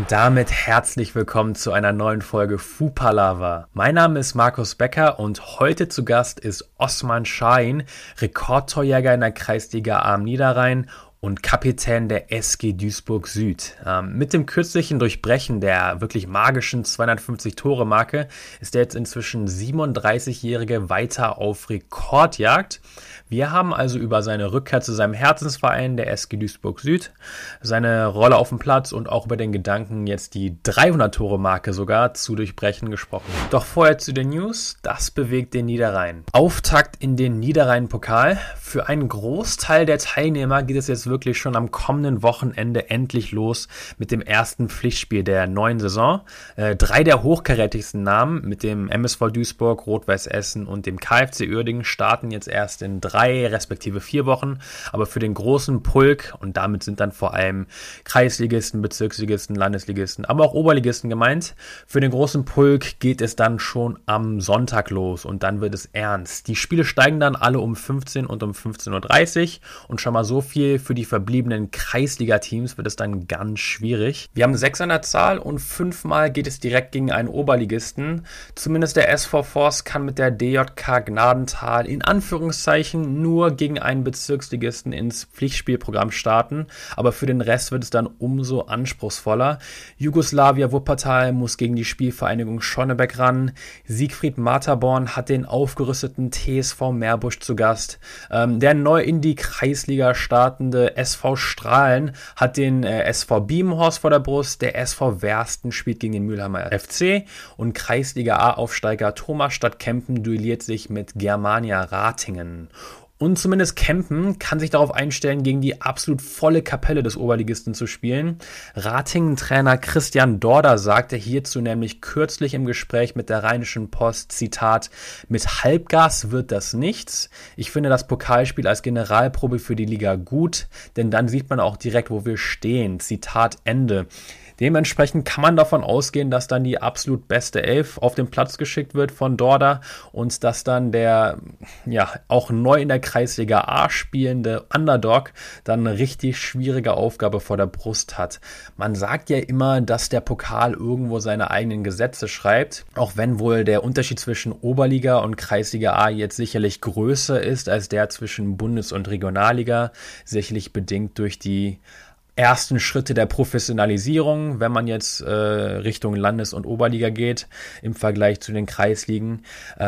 Und damit herzlich willkommen zu einer neuen Folge Fupalava. Mein Name ist Markus Becker und heute zu Gast ist Osman Şahin, Rekordtorjäger in der Kreisliga A am Niederrhein und Kapitän der SG Duisburg Süd. Mit dem kürzlichen Durchbrechen der wirklich magischen 250-Tore-Marke ist der jetzt inzwischen 37-Jährige weiter auf Rekordjagd. Wir haben also über seine Rückkehr zu seinem Herzensverein, der SG Duisburg Süd, seine Rolle auf dem Platz und auch über den Gedanken, jetzt die 300-Tore-Marke sogar zu durchbrechen gesprochen. Doch vorher zu den News, das bewegt den Niederrhein. Auftakt in den Niederrhein-Pokal. Für einen Großteil der Teilnehmer geht es jetzt wirklich schon am kommenden Wochenende endlich los mit dem ersten Pflichtspiel der neuen Saison. 3 der hochkarätigsten Namen mit dem MSV Duisburg, Rot-Weiß Essen und dem KFC Uerdingen starten jetzt erst in 3 respektive 4 Wochen. Aber für den großen Pulk, und damit sind dann vor allem Kreisligisten, Bezirksligisten, Landesligisten, aber auch Oberligisten gemeint, für den großen Pulk geht es dann schon am Sonntag los und dann wird es ernst. Die Spiele steigen dann alle um 15 und um 15.30 Uhr und schon mal so viel für die verbliebenen Kreisliga-Teams wird es dann ganz schwierig. Wir haben 6 an der Zahl und 5-mal geht es direkt gegen einen Oberligisten. Zumindest der SV Forst kann mit der DJK Gnadenthal in Anführungszeichen nur gegen einen Bezirksligisten ins Pflichtspielprogramm starten, aber für den Rest wird es dann umso anspruchsvoller. Jugoslavia Wuppertal muss gegen die Spielvereinigung Schonnebeck ran. Siegfried Materborn hat den aufgerüsteten TSV Meerbusch zu Gast. Der neu in die Kreisliga startende SV Strahlen hat den SV Biemenhorst vor der Brust. Der SV Wersten spielt gegen den Mülheimer FC und Kreisliga A-Aufsteiger Thomasstadt Kempen duelliert sich mit Germania Ratingen. Und zumindest Kempen kann sich darauf einstellen, gegen die absolut volle Kapelle des Oberligisten zu spielen. Ratingen-Trainer Christian Dorder sagte hierzu nämlich kürzlich im Gespräch mit der Rheinischen Post, Zitat, mit Halbgas wird das nichts. Ich finde das Pokalspiel als Generalprobe für die Liga gut, denn dann sieht man auch direkt, wo wir stehen. Zitat Ende. Dementsprechend kann man davon ausgehen, dass dann die absolut beste Elf auf den Platz geschickt wird von Dorder und dass dann der auch neu in der Kreisliga A spielende Underdog dann eine richtig schwierige Aufgabe vor der Brust hat. Man sagt ja immer, dass der Pokal irgendwo seine eigenen Gesetze schreibt, auch wenn wohl der Unterschied zwischen Oberliga und Kreisliga A jetzt sicherlich größer ist als der zwischen Bundes- und Regionalliga, sicherlich bedingt durch die ersten Schritte der Professionalisierung, wenn man jetzt Richtung Landes- und Oberliga geht, im Vergleich zu den Kreisligen.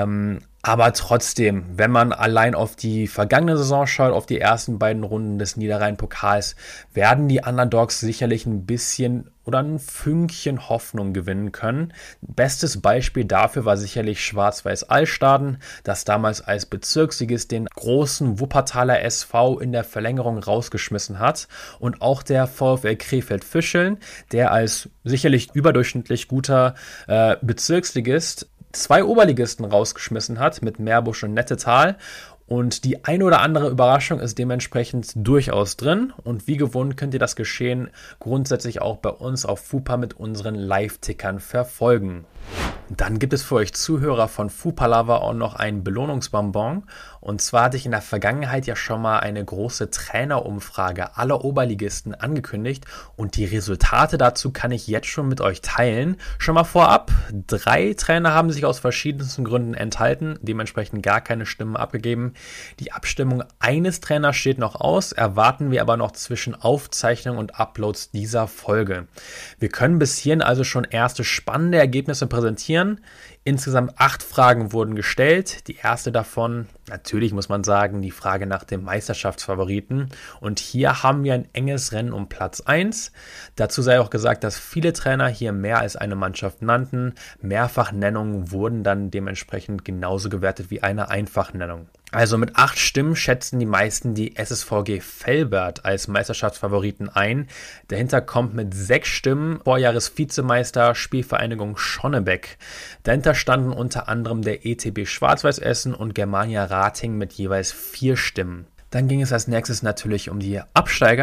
Aber trotzdem, wenn man allein auf die vergangene Saison schaut, auf die ersten beiden Runden des Niederrhein-Pokals, werden die Underdogs sicherlich ein bisschen oder ein Fünkchen Hoffnung gewinnen können. Bestes Beispiel dafür war sicherlich Schwarz-Weiß Allstaden, das damals als Bezirksligist den großen Wuppertaler SV in der Verlängerung rausgeschmissen hat. Und auch der VfL Krefeld-Fischeln, der als sicherlich überdurchschnittlich guter Bezirksligist 2 Oberligisten rausgeschmissen hat mit Meerbusch und Nettetal. Und die eine oder andere Überraschung ist dementsprechend durchaus drin. Und wie gewohnt könnt ihr das Geschehen grundsätzlich auch bei uns auf FUPA mit unseren Live-Tickern verfolgen. Dann gibt es für euch Zuhörer von Fupalava auch noch ein Belohnungsbonbon. Und zwar hatte ich in der Vergangenheit ja schon mal eine große Trainerumfrage aller Oberligisten angekündigt. Und die Resultate dazu kann ich jetzt schon mit euch teilen. Schon mal vorab, 3 Trainer haben sich aus verschiedensten Gründen enthalten, dementsprechend gar keine Stimmen abgegeben. Die Abstimmung eines Trainers steht noch aus, erwarten wir aber noch zwischen Aufzeichnung und Uploads dieser Folge. Wir können bis hierhin also schon erste spannende Ergebnisse präsentieren. Insgesamt 8 Fragen wurden gestellt. Die erste davon, natürlich muss man sagen, die Frage nach dem Meisterschaftsfavoriten. Und hier haben wir ein enges Rennen um Platz 1. Dazu sei auch gesagt, dass viele Trainer hier mehr als eine Mannschaft nannten. Mehrfachnennungen wurden dann dementsprechend genauso gewertet wie eine Einfachnennung. Also mit 8 Stimmen schätzen die meisten die SSVG Velbert als Meisterschaftsfavoriten ein. Dahinter kommt mit 6 Stimmen Vorjahresvizemeister Spielvereinigung Schonnebeck. Dahinter standen unter anderem der ETB Schwarz-Weiß Essen und Germania Ratingen mit jeweils 4 Stimmen. Dann ging es als nächstes natürlich um die Absteiger.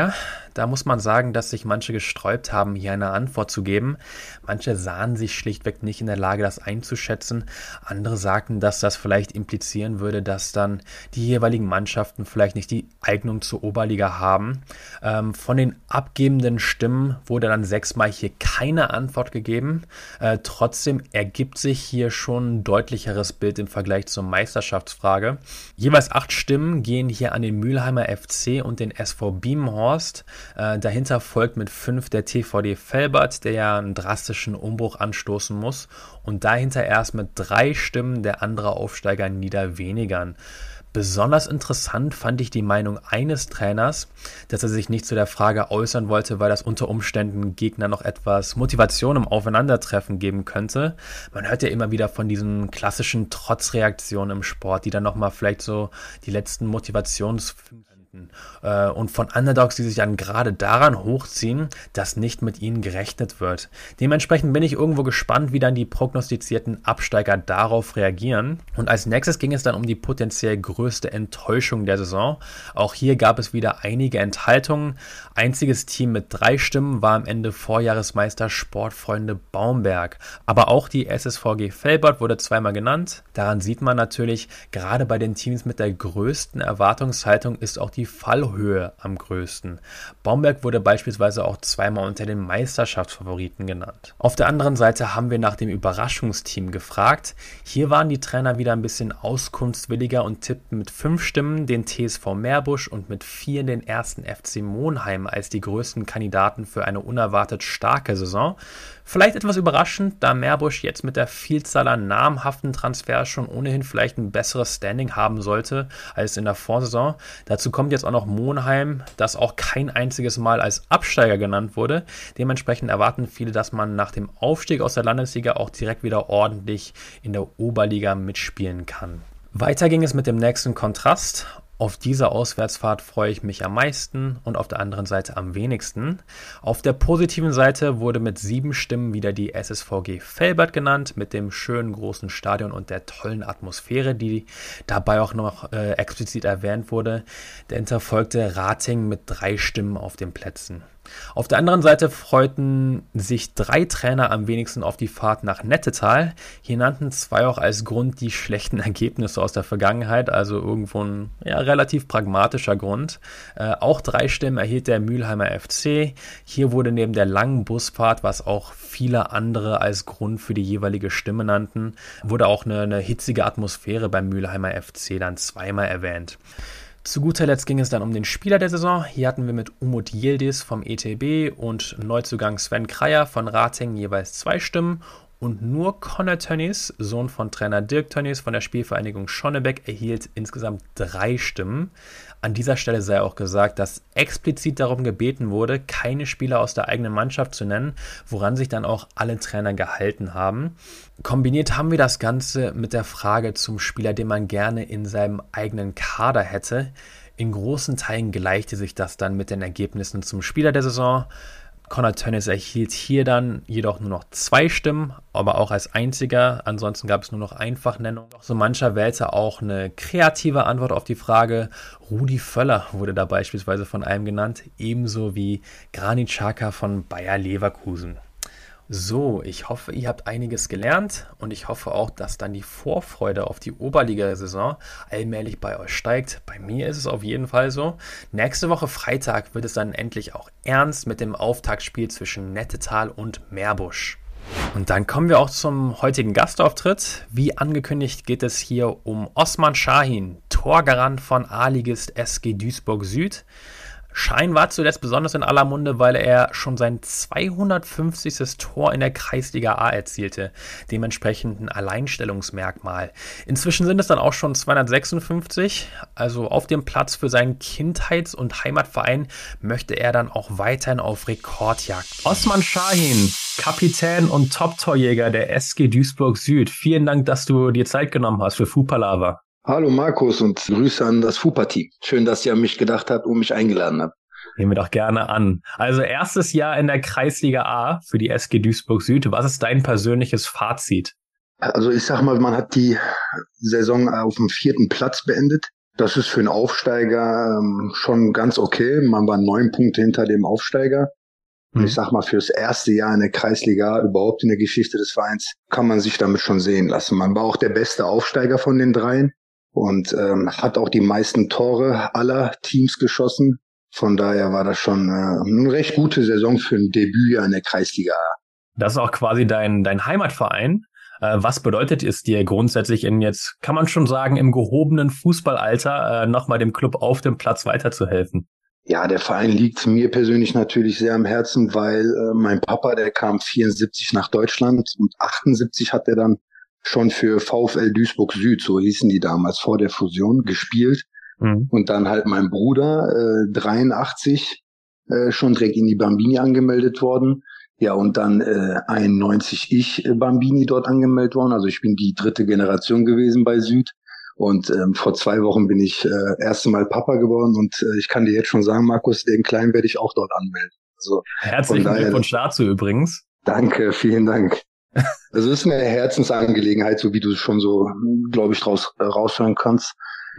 Da muss man sagen, dass sich manche gesträubt haben, hier eine Antwort zu geben. Manche sahen sich schlichtweg nicht in der Lage, das einzuschätzen. Andere sagten, dass das vielleicht implizieren würde, dass dann die jeweiligen Mannschaften vielleicht nicht die Eignung zur Oberliga haben. Von den abgebenden Stimmen wurde dann 6-mal hier keine Antwort gegeben. Trotzdem ergibt sich hier schon ein deutlicheres Bild im Vergleich zur Meisterschaftsfrage. Jeweils 8 Stimmen gehen hier an den Mülheimer FC und den SV Biemenhorst. Dahinter folgt mit 5 der TVD Velbert, der ja einen drastischen Umbruch anstoßen muss. Und dahinter erst mit 3 Stimmen der andere Aufsteiger Niederwenigern. Besonders interessant fand ich die Meinung eines Trainers, dass er sich nicht zu der Frage äußern wollte, weil das unter Umständen Gegner noch etwas Motivation im Aufeinandertreffen geben könnte. Man hört ja immer wieder von diesen klassischen Trotzreaktionen im Sport, die dann nochmal vielleicht so die letzten und von Underdogs, die sich dann gerade daran hochziehen, dass nicht mit ihnen gerechnet wird. Dementsprechend bin ich irgendwo gespannt, wie dann die prognostizierten Absteiger darauf reagieren. Und als nächstes ging es dann um die potenziell größte Enttäuschung der Saison. Auch hier gab es wieder einige Enthaltungen. Einziges Team mit 3 Stimmen war am Ende Vorjahresmeister Sportfreunde Baumberg. Aber auch die SSVG Velbert wurde 2-mal genannt. Daran sieht man natürlich, gerade bei den Teams mit der größten Erwartungshaltung ist auch die Fallhöhe am größten. Baumberg wurde beispielsweise auch 2-mal unter den Meisterschaftsfavoriten genannt. Auf der anderen Seite haben wir nach dem Überraschungsteam gefragt. Hier waren die Trainer wieder ein bisschen auskunftswilliger und tippten mit 5 Stimmen den TSV Meerbusch und mit 4 den 1. FC Monheim als die größten Kandidaten für eine unerwartet starke Saison. Vielleicht etwas überraschend, da Meerbusch jetzt mit der Vielzahl an namhaften Transfers schon ohnehin vielleicht ein besseres Standing haben sollte als in der Vorsaison. Dazu kommt jetzt auch noch Monheim, das auch kein einziges Mal als Absteiger genannt wurde. Dementsprechend erwarten viele, dass man nach dem Aufstieg aus der Landesliga auch direkt wieder ordentlich in der Oberliga mitspielen kann. Weiter ging es mit dem nächsten Kontrast. Auf dieser Auswärtsfahrt freue ich mich am meisten und auf der anderen Seite am wenigsten. Auf der positiven Seite wurde mit 7 Stimmen wieder die SSVG Velbert genannt, mit dem schönen großen Stadion und der tollen Atmosphäre, die dabei auch noch explizit erwähnt wurde. Dahinter folgte Ratingen mit 3 Stimmen auf den Plätzen. Auf der anderen Seite freuten sich 3 Trainer am wenigsten auf die Fahrt nach Nettetal. Hier nannten 2 auch als Grund die schlechten Ergebnisse aus der Vergangenheit, also irgendwo ein relativ pragmatischer Grund. Auch 3 Stimmen erhielt der Mülheimer FC. Hier wurde neben der langen Busfahrt, was auch viele andere als Grund für die jeweilige Stimme nannten, wurde auch eine hitzige Atmosphäre beim Mülheimer FC dann 2-mal erwähnt. Zu guter Letzt ging es dann um den Spieler der Saison. Hier hatten wir mit Umut Yildiz vom ETB und Neuzugang Sven Kreier von Ratingen jeweils 2 Stimmen. Und nur Conor Tönnies, Sohn von Trainer Dirk Tönnies von der Spielvereinigung Schonnebeck, erhielt insgesamt 3 Stimmen. An dieser Stelle sei auch gesagt, dass explizit darum gebeten wurde, keine Spieler aus der eigenen Mannschaft zu nennen, woran sich dann auch alle Trainer gehalten haben. Kombiniert haben wir das Ganze mit der Frage zum Spieler, den man gerne in seinem eigenen Kader hätte. In großen Teilen gleichte sich das dann mit den Ergebnissen zum Spieler der Saison. Conor Tönnies erhielt hier dann jedoch nur noch 2 Stimmen, aber auch als einziger. Ansonsten gab es nur noch Einfachnennungen. So mancher wählte auch eine kreative Antwort auf die Frage. Rudi Völler wurde da beispielsweise von einem genannt, ebenso wie Granit Xhaka von Bayer Leverkusen. So, ich hoffe, ihr habt einiges gelernt und ich hoffe auch, dass dann die Vorfreude auf die Oberliga-Saison allmählich bei euch steigt. Bei mir ist es auf jeden Fall so. Nächste Woche Freitag wird es dann endlich auch ernst mit dem Auftaktspiel zwischen Nettetal und Meerbusch. Und dann kommen wir auch zum heutigen Gastauftritt. Wie angekündigt geht es hier um Osman Şahin, Torgarant von A-Ligist SG Duisburg Süd. Şahin war zuletzt besonders in aller Munde, weil er schon sein 250. Tor in der Kreisliga A erzielte. Dementsprechend ein Alleinstellungsmerkmal. Inzwischen sind es dann auch schon 256. Also auf dem Platz für seinen Kindheits- und Heimatverein möchte er dann auch weiterhin auf Rekordjagd. Osman Şahin, Kapitän und Top-Torjäger der SG Duisburg Süd. Vielen Dank, dass du dir Zeit genommen hast für Fußpalava. Hallo Markus und Grüße an das FUPA-Team. Schön, dass ihr an mich gedacht habt und mich eingeladen habt. Nehmen wir doch gerne an. Also erstes Jahr in der Kreisliga A für die SG Duisburg Süd. Was ist dein persönliches Fazit? Also ich sag mal, man hat die Saison auf dem 4. Platz beendet. Das ist für einen Aufsteiger schon ganz okay. Man war 9 Punkte hinter dem Aufsteiger. Und ich sag mal, fürs erste Jahr in der Kreisliga, überhaupt in der Geschichte des Vereins, kann man sich damit schon sehen lassen. Man war auch der beste Aufsteiger von den dreien und hat auch die meisten Tore aller Teams geschossen. Von daher war das schon eine recht gute Saison für ein Debütjahr in der Kreisliga. Das ist auch quasi dein Heimatverein. Was bedeutet es dir grundsätzlich jetzt, kann man schon sagen, im gehobenen Fußballalter nochmal dem Club auf dem Platz weiterzuhelfen? Ja, der Verein liegt mir persönlich natürlich sehr am Herzen, weil mein Papa, der kam 74 nach Deutschland und 78 hat er dann schon für VfL Duisburg Süd, so hießen die damals vor der Fusion, gespielt. Und dann halt mein Bruder, 83, schon direkt in die Bambini angemeldet worden. Ja, und dann 91 ich Bambini dort angemeldet worden. Also ich bin die 3. Generation gewesen bei Süd. Und vor 2 Wochen bin ich erste Mal Papa geworden. Und ich kann dir jetzt schon sagen, Markus, den Kleinen werde ich auch dort anmelden. Also, herzlichen Glückwunsch dazu übrigens. Danke, vielen Dank. Also es ist eine Herzensangelegenheit, so wie du es schon so, glaube ich, raushören kannst.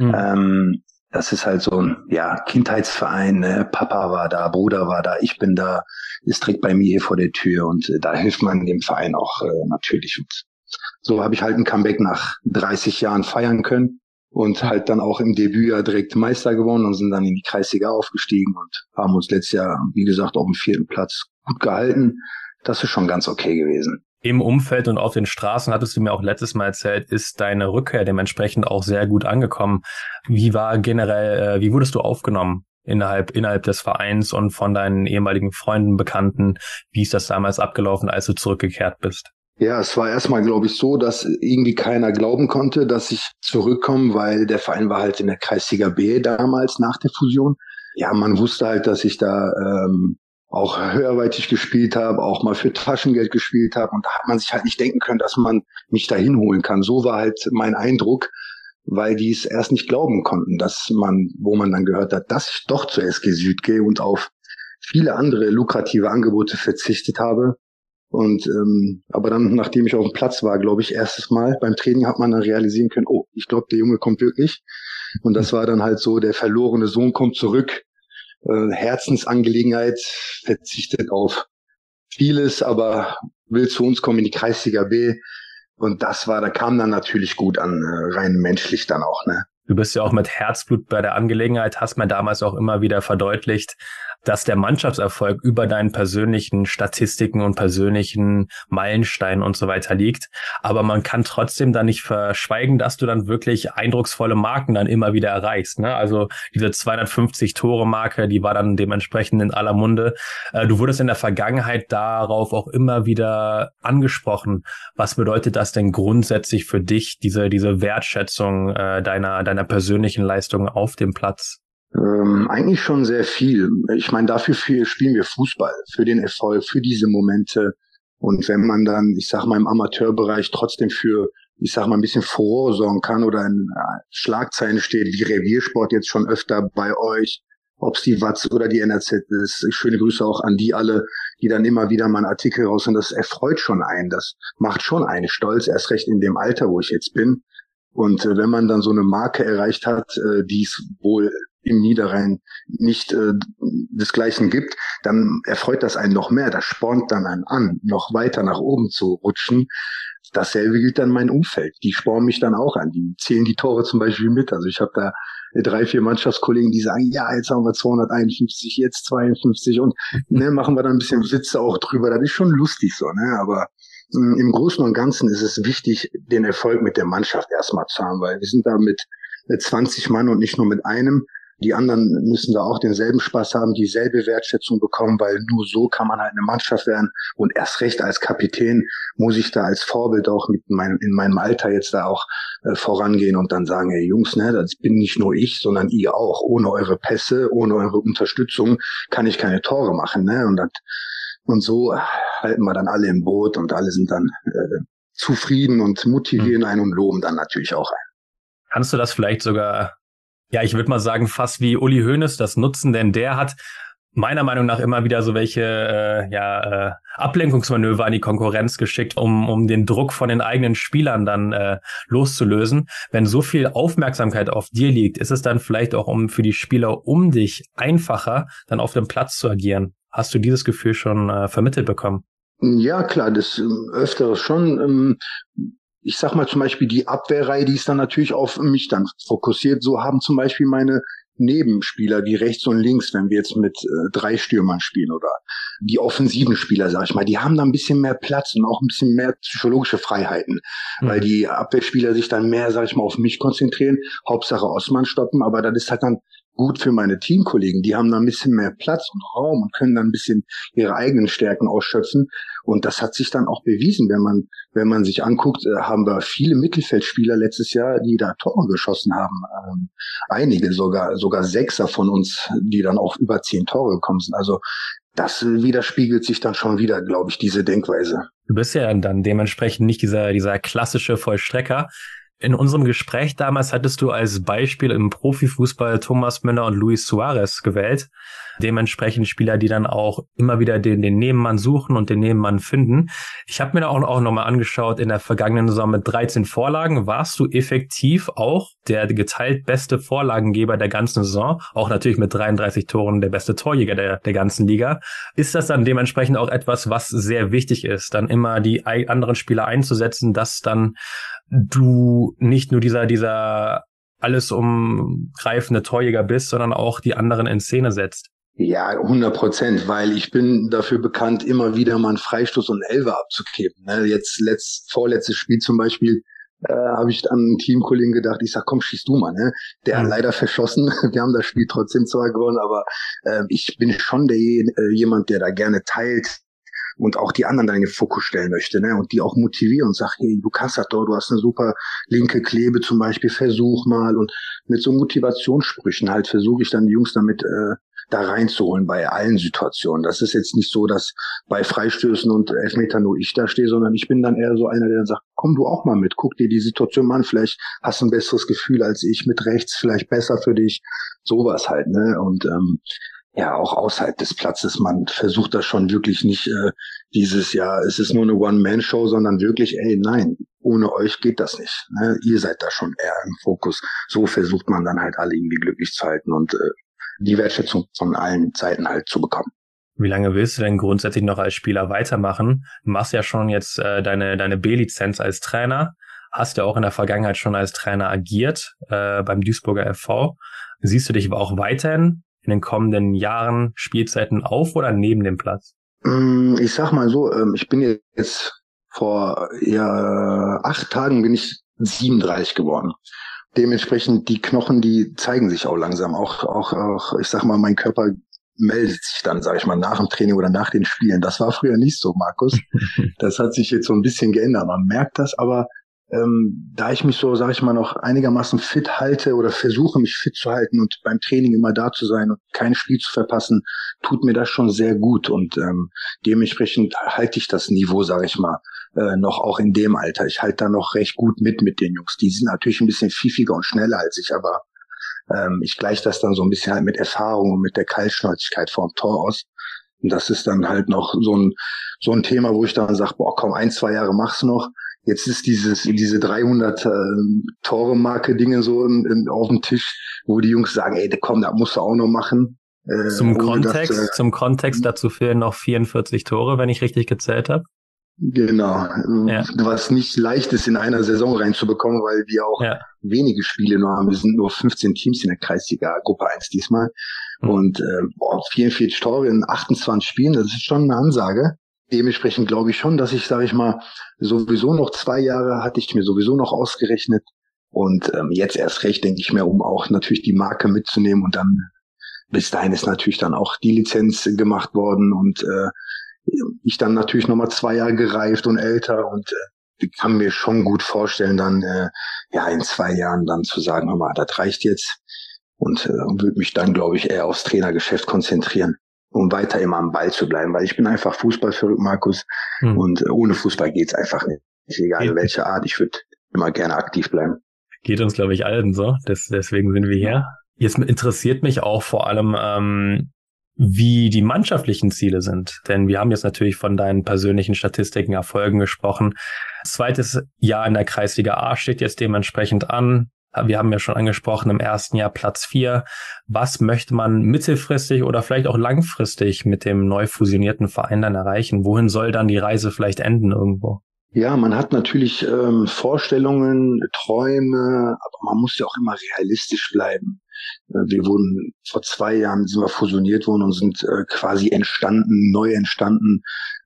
Das ist halt so ein Kindheitsverein, ne? Papa war da, Bruder war da, ich bin da, ist direkt bei mir hier vor der Tür und da hilft man dem Verein auch natürlich. Und so habe ich halt ein Comeback nach 30 Jahren feiern können und halt dann auch im Debütjahr direkt Meister gewonnen und sind dann in die Kreisliga aufgestiegen und haben uns letztes Jahr, wie gesagt, auf dem 4. Platz gut gehalten. Das ist schon ganz okay gewesen. Im Umfeld und auf den Straßen, hattest du mir auch letztes Mal erzählt, ist deine Rückkehr dementsprechend auch sehr gut angekommen. Wie war generell, wie wurdest du aufgenommen innerhalb des Vereins und von deinen ehemaligen Freunden, Bekannten? Wie ist das damals abgelaufen, als du zurückgekehrt bist? Ja, es war erstmal, glaube ich, so, dass irgendwie keiner glauben konnte, dass ich zurückkomme, weil der Verein war halt in der Kreisliga B damals nach der Fusion. Ja, man wusste halt, dass ich da auch höherweitig gespielt habe, auch mal für Taschengeld gespielt habe und da hat man sich halt nicht denken können, dass man mich da hinholen kann. So war halt mein Eindruck, weil die es erst nicht glauben konnten, wo man dann gehört hat, dass ich doch zur SG Süd gehe und auf viele andere lukrative Angebote verzichtet habe. Und aber dann, nachdem ich auf dem Platz war, glaube ich, erstes Mal beim Training hat man dann realisieren können, oh, ich glaube, der Junge kommt wirklich. Und das war dann halt so, der verlorene Sohn kommt zurück. Herzensangelegenheit, verzichtet auf vieles, aber will zu uns kommen in die Kreisliga B. Und da kam dann natürlich gut an, rein menschlich dann auch, ne? Du bist ja auch mit Herzblut bei der Angelegenheit, hast mir damals auch immer wieder verdeutlicht, dass der Mannschaftserfolg über deinen persönlichen Statistiken und persönlichen Meilensteinen und so weiter liegt. Aber man kann trotzdem dann nicht verschweigen, dass du dann wirklich eindrucksvolle Marken dann immer wieder erreichst, ne? Also diese 250-Tore-Marke, die war dann dementsprechend in aller Munde. Du wurdest in der Vergangenheit darauf auch immer wieder angesprochen. Was bedeutet das denn grundsätzlich für dich, diese Wertschätzung deiner persönlichen Leistungen auf dem Platz? Eigentlich schon sehr viel. Ich meine, dafür spielen wir Fußball, für den Erfolg, für diese Momente. Und wenn man dann, ich sag mal, im Amateurbereich trotzdem für, ich sag mal, ein bisschen Furore sorgen kann oder in Schlagzeilen steht, wie Reviersport jetzt schon öfter bei euch, ob es die Watz oder die NRZ ist. Schöne Grüße auch an die alle, die dann immer wieder mal einen Artikel raus und das erfreut schon einen. Das macht schon einen stolz, erst recht in dem Alter, wo ich jetzt bin. Und wenn man dann so eine Marke erreicht hat, die es wohl im Niederrhein nicht desgleichen gibt, dann erfreut das einen noch mehr. Das spornt dann einen an, noch weiter nach oben zu rutschen. Dasselbe gilt dann mein Umfeld. Die spornen mich dann auch an. Die zählen die Tore zum Beispiel mit. Also ich habe da 3, 4 Mannschaftskollegen, die sagen, ja, jetzt haben wir 251, jetzt 52 und machen wir dann ein bisschen Witze auch drüber. Das ist schon lustig so, ne? Aber im Großen und Ganzen ist es wichtig, den Erfolg mit der Mannschaft erstmal zu haben, weil wir sind da mit 20 Mann und nicht nur mit einem. Die anderen müssen da auch denselben Spaß haben, dieselbe Wertschätzung bekommen, weil nur so kann man halt eine Mannschaft werden. Und erst recht als Kapitän muss ich da als Vorbild auch in meinem Alter jetzt da auch vorangehen und dann sagen, hey Jungs, ne, das bin nicht nur ich, sondern ihr auch. Ohne eure Pässe, ohne eure Unterstützung kann ich keine Tore machen, ne? Und so halten wir dann alle im Boot und alle sind dann zufrieden und motivieren einen und loben dann natürlich auch einen. Kannst du das vielleicht sogar, ja, ich würde mal sagen, fast wie Uli Hoeneß das nutzen, denn der hat meiner Meinung nach immer wieder so welche Ablenkungsmanöver an die Konkurrenz geschickt, um den Druck von den eigenen Spielern dann loszulösen. Wenn so viel Aufmerksamkeit auf dir liegt, ist es dann vielleicht auch für die Spieler um dich einfacher, dann auf dem Platz zu agieren. Hast du dieses Gefühl schon vermittelt bekommen? Ja, klar, das öfteres schon. Ich sag mal zum Beispiel die Abwehrreihe, die ist dann natürlich auf mich dann fokussiert. So haben zum Beispiel meine Nebenspieler, die rechts und links, wenn wir jetzt mit 3 Stürmern spielen oder die offensiven Spieler, sag ich mal, die haben da ein bisschen mehr Platz und auch ein bisschen mehr psychologische Freiheiten, weil die Abwehrspieler sich dann mehr, sag ich mal, auf mich konzentrieren. Hauptsache Osman stoppen, aber das ist halt dann gut für meine Teamkollegen. Die haben da ein bisschen mehr Platz und Raum und können dann ein bisschen ihre eigenen Stärken ausschöpfen. Und das hat sich dann auch bewiesen, wenn man sich anguckt, haben wir viele Mittelfeldspieler letztes Jahr, die da Tore geschossen haben. Einige sogar Sechser von uns, die dann auch über 10 Tore gekommen sind. Also das widerspiegelt sich dann schon wieder, glaube ich, diese Denkweise. Du bist ja dann dementsprechend nicht dieser klassische Vollstrecker. In unserem Gespräch damals hattest du als Beispiel im Profifußball Thomas Müller und Luis Suarez gewählt. Dementsprechend Spieler, die dann auch immer wieder den Nebenmann suchen und den Nebenmann finden. Ich habe mir da auch nochmal angeschaut, in der vergangenen Saison mit 13 Vorlagen warst du effektiv auch der geteilt beste Vorlagengeber der ganzen Saison. Auch natürlich mit 33 Toren der beste Torjäger der ganzen Liga. Ist das dann dementsprechend auch etwas, was sehr wichtig ist, dann immer die anderen Spieler einzusetzen, dass dann du nicht nur dieser alles umgreifende Torjäger bist, sondern auch die anderen in Szene setzt? Ja, 100%, weil ich bin dafür bekannt, immer wieder mal einen Freistoß und einen Elfer abzugeben. Ne? Jetzt vorletztes Spiel zum Beispiel habe ich an einen Teamkollegen gedacht, ich sag, komm, schieß du mal. Ne? Der hat leider verschossen. Wir haben das Spiel trotzdem zwar gewonnen, aber ich bin schon jemand, der da gerne teilt und auch die anderen da in den Fokus stellen möchte, ne, und die auch motivieren und sagt, hey, du kannst das doch, du hast eine super linke Klebe zum Beispiel, versuch mal, und mit so Motivationssprüchen halt versuche ich dann die Jungs damit da reinzuholen bei allen Situationen. Das ist jetzt nicht so, dass bei Freistößen und Elfmetern nur ich da stehe, sondern ich bin dann eher so einer, der dann sagt, komm du auch mal mit, guck dir die Situation mal an, vielleicht hast du ein besseres Gefühl als ich, mit rechts vielleicht besser für dich, sowas halt, ne, und ja, auch außerhalb des Platzes. Man versucht das schon wirklich nicht es ist nur eine One-Man-Show, sondern wirklich, nein, ohne euch geht das nicht. Ne? Ihr seid da schon eher im Fokus. So versucht man dann halt alle irgendwie glücklich zu halten und die Wertschätzung von allen Seiten halt zu bekommen. Wie lange willst du denn grundsätzlich noch als Spieler weitermachen? Du machst ja schon jetzt deine B-Lizenz als Trainer, hast ja auch in der Vergangenheit schon als Trainer agiert beim Duisburger FV. Siehst du dich aber auch weiterhin in den kommenden Jahren, Spielzeiten auf oder neben dem Platz? Ich sag mal so, ich bin jetzt vor 8 Tagen bin ich 37 geworden. Dementsprechend die Knochen, die zeigen sich auch langsam. Auch ich sag mal, mein Körper meldet sich dann, sag ich mal, nach dem Training oder nach den Spielen. Das war früher nicht so, Markus. Das hat sich jetzt so ein bisschen geändert. Man merkt das, aber da ich mich so, sage ich mal, noch einigermaßen fit halte oder versuche, mich fit zu halten und beim Training immer da zu sein und kein Spiel zu verpassen, tut mir das schon sehr gut. Und dementsprechend halte ich das Niveau, sage ich mal, noch auch in dem Alter. Ich halte da noch recht gut mit den Jungs. Die sind natürlich ein bisschen pfiffiger und schneller als ich, aber ich gleiche das dann so ein bisschen halt mit Erfahrung und mit der Kaltschnäuzigkeit vorm Tor aus. Und das ist dann halt noch so ein Thema, wo ich dann sage, boah, komm, 1-2 Jahre mach's noch. Jetzt ist diese 300 Tore-Marke-Dinge so auf dem Tisch, wo die Jungs sagen, ey, komm, das musst du auch noch machen. Zum Kontext dazu fehlen noch 44 Tore, wenn ich richtig gezählt habe. Genau, ja. Was nicht leicht ist, in einer Saison reinzubekommen, weil wir auch wenige Spiele nur haben. Wir sind nur 15 Teams in der Kreisliga Gruppe 1 diesmal. Und 44 Tore in 28 Spielen, das ist schon eine Ansage. Dementsprechend glaube ich schon, dass ich, sage ich mal, sowieso noch 2 Jahre hatte ich mir sowieso noch ausgerechnet. Und jetzt erst recht, denke ich mir, um auch natürlich die Marke mitzunehmen. Und dann bis dahin ist natürlich dann auch die Lizenz gemacht worden und ich dann natürlich nochmal 2 Jahre gereift und älter und ich kann mir schon gut vorstellen, dann in 2 Jahren dann zu sagen, hör mal, das reicht jetzt und würde mich dann, glaube ich, eher aufs Trainergeschäft konzentrieren, um weiter immer am Ball zu bleiben, weil ich bin einfach fußballverrückt, Markus, und ohne Fußball geht's einfach nicht. Egal welche Art, ich würde immer gerne aktiv bleiben. Geht uns, glaube ich, allen so, deswegen sind wir hier. Jetzt interessiert mich auch vor allem, wie die mannschaftlichen Ziele sind. Denn wir haben jetzt natürlich von deinen persönlichen Statistiken, Erfolgen gesprochen. Zweites Jahr in der Kreisliga A steht jetzt dementsprechend an. Wir haben ja schon angesprochen, im ersten Jahr Platz 4. Was möchte man mittelfristig oder vielleicht auch langfristig mit dem neu fusionierten Verein dann erreichen? Wohin soll dann die Reise vielleicht enden irgendwo? Ja, man hat natürlich Vorstellungen, Träume, aber man muss ja auch immer realistisch bleiben. Wir wurden vor 2 Jahren sind wir fusioniert worden und sind quasi neu entstanden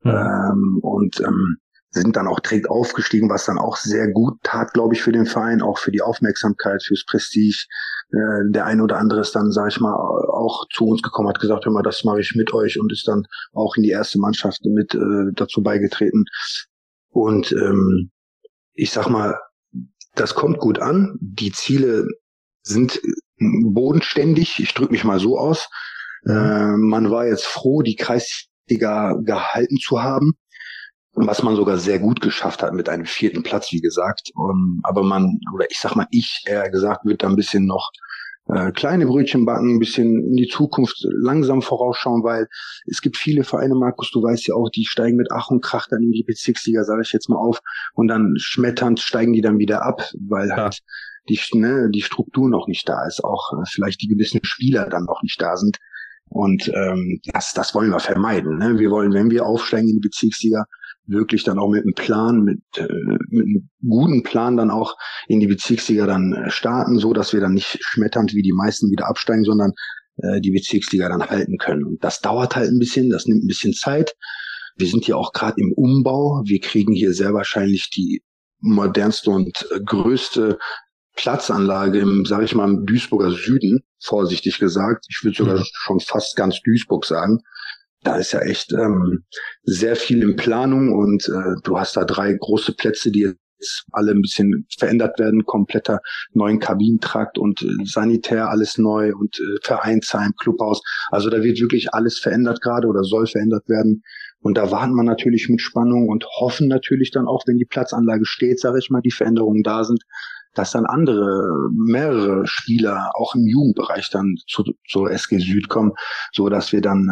und sind dann auch direkt aufgestiegen, was dann auch sehr gut tat, glaube ich, für den Verein, auch für die Aufmerksamkeit, fürs Prestige. Der eine oder andere ist dann, sage ich mal, auch zu uns gekommen, hat gesagt, hör mal, das mache ich mit euch und ist dann auch in die erste Mannschaft mit dazu beigetreten. Und ich sag mal, das kommt gut an. Die Ziele sind bodenständig. Ich drücke mich mal so aus. Man war jetzt froh, die Kreisliga gehalten zu haben, was man sogar sehr gut geschafft hat mit einem 4. Platz, wie gesagt. Aber ich eher gesagt, wird da ein bisschen noch kleine Brötchen backen, ein bisschen in die Zukunft langsam vorausschauen, weil es gibt viele Vereine, Markus, du weißt ja auch, die steigen mit Ach und Krach dann in die Bezirksliga, sage ich jetzt mal auf, und dann schmetternd steigen die dann wieder ab, weil halt die Struktur noch nicht da ist, auch vielleicht die gewissen Spieler dann noch nicht da sind. Und das wollen wir vermeiden. Ne? Wir wollen, wenn wir aufsteigen in die Bezirksliga, wirklich dann auch mit einem Plan, mit einem guten Plan dann auch in die Bezirksliga dann starten, so dass wir dann nicht schmetternd wie die meisten wieder absteigen, sondern die Bezirksliga dann halten können. Und das dauert halt ein bisschen, das nimmt ein bisschen Zeit. Wir sind ja auch gerade im Umbau. Wir kriegen hier sehr wahrscheinlich die modernste und größte Platzanlage im Duisburger Süden, vorsichtig gesagt. Ich würde sogar schon fast ganz Duisburg sagen. Da ist ja echt sehr viel in Planung und du hast da 3 große Plätze, die jetzt alle ein bisschen verändert werden, kompletter neuen Kabinentrakt und sanitär alles neu und Vereinsheim, Clubhaus. Also da wird wirklich alles verändert gerade oder soll verändert werden. Und da warten wir natürlich mit Spannung und hoffen natürlich dann auch, wenn die Platzanlage steht, sage ich mal, die Veränderungen da sind, dass dann mehrere Spieler auch im Jugendbereich dann zur SG Süd kommen, so dass wir dann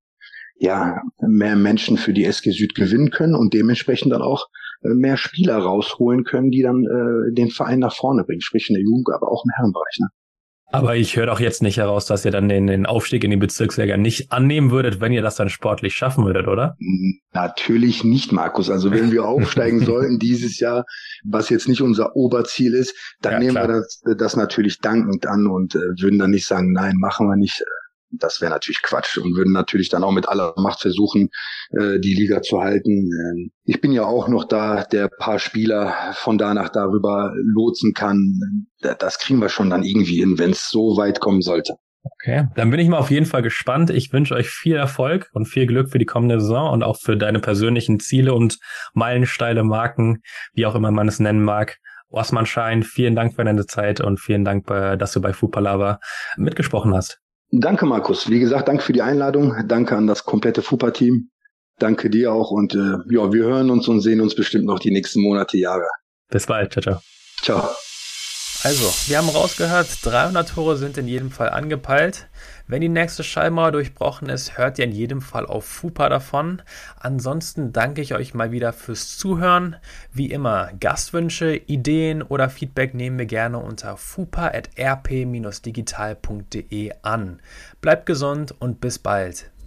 mehr Menschen für die SG Süd gewinnen können und dementsprechend dann auch mehr Spieler rausholen können, die dann den Verein nach vorne bringen, sprich in der Jugend, aber auch im Herrenbereich. Ne? Aber ich höre doch jetzt nicht heraus, dass ihr dann den Aufstieg in die Bezirksliga nicht annehmen würdet, wenn ihr das dann sportlich schaffen würdet, oder? Natürlich nicht, Markus. Also wenn wir aufsteigen sollten dieses Jahr, was jetzt nicht unser Oberziel ist, dann nehmen wir das natürlich dankend an und würden dann nicht sagen, nein, machen wir nicht. Das wäre natürlich Quatsch und würden natürlich dann auch mit aller Macht versuchen, die Liga zu halten. Ich bin ja auch noch da, der paar Spieler von da nach darüber lotsen kann. Das kriegen wir schon dann irgendwie hin, wenn es so weit kommen sollte. Okay, dann bin ich mal auf jeden Fall gespannt. Ich wünsche euch viel Erfolg und viel Glück für die kommende Saison und auch für deine persönlichen Ziele und meilensteile Marken, wie auch immer man es nennen mag. Osman Schein, vielen Dank für deine Zeit und vielen Dank, dass du bei Fußpalava mitgesprochen hast. Danke, Markus. Wie gesagt, danke für die Einladung. Danke an das komplette FUPA-Team. Danke dir auch und wir hören uns und sehen uns bestimmt noch die nächsten Monate, Jahre. Bis bald. Ciao, ciao. Ciao. Also, wir haben rausgehört, 300 Tore sind in jedem Fall angepeilt. Wenn die nächste Schallmauer durchbrochen ist, hört ihr in jedem Fall auf FUPA davon. Ansonsten danke ich euch mal wieder fürs Zuhören. Wie immer, Gastwünsche, Ideen oder Feedback nehmen wir gerne unter fupa@rp-digital.de an. Bleibt gesund und bis bald.